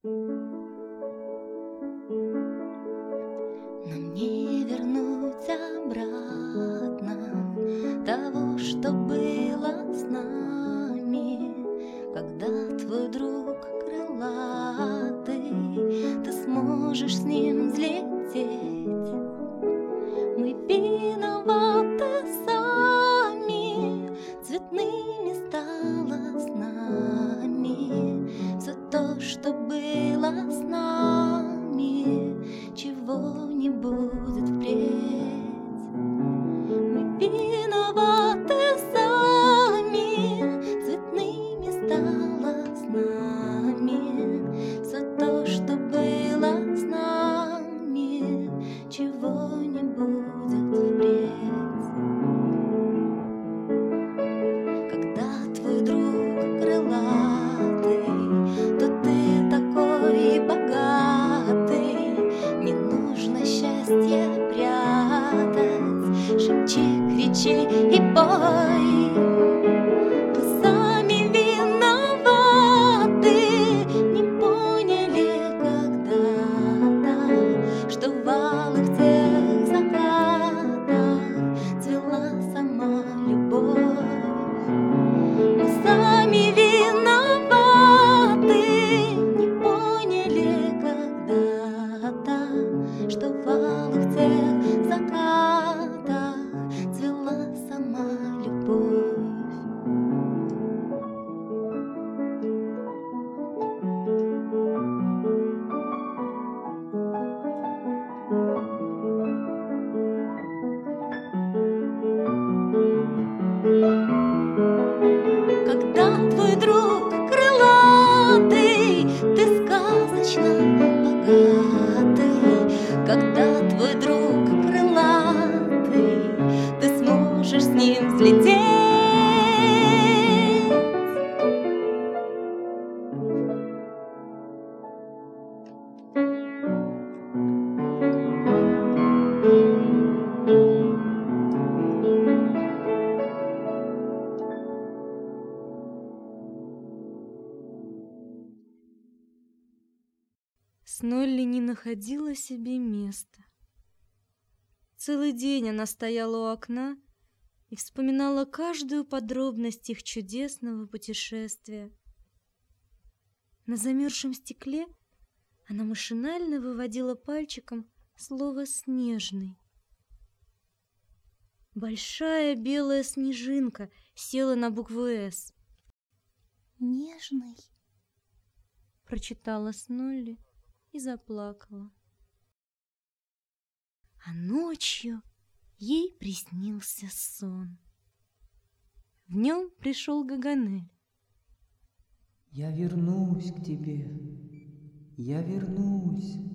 Нам не вернуть обратно того, что было с нами, когда твой друг крылатый, ты сможешь с ним взлететь. Мы виноваты сами, цветными стало с нами все то, что было с нами, чего не будет впредь. Мы виноваты сами, цветными стало с нами все то, что было с нами, чего не будет впредь. Когда твой друг крылатый, то ты такой богатый, не нужно счастье прятать, шепчи, кричи и пой. Мы сами виноваты, не поняли когда-то, что в алых тех закатах цвела сама любовь. Мы сами виноваты, не поняли когда-то, что в алых тех закатах цвела сама любовь. Когда твой друг крылатый, ты сказочно богатый. Когда твой друг крылатый, ты сможешь с ним взлететь. Снолли не находила себе места. Целый день она стояла у окна и вспоминала каждую подробность их чудесного путешествия. На замерзшем стекле она машинально выводила пальчиком слово «снежный». Большая белая снежинка села на букву «С». Нежный, Прочитала Снолли и заплакала. А ночью ей приснился сон. В нем пришел Гаганель. Я вернусь к тебе, я вернусь.